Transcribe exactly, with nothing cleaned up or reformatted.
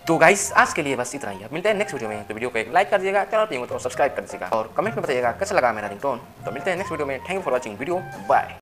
तो गाइस आज के लिए बस इतना ही। मिलते हैं नेक्स्ट वीडियो में। तो वीडियो को एक लाइक कर दीजिएगा, चैनल पर हो तो सब्सक्राइब कर दीजिएगा और कमेंट में बताइएगा कैसा लगा मेरा रिंगटोन। तो मिलते हैं नेक्स्ट वीडियो में। Thank you for watching video, bye.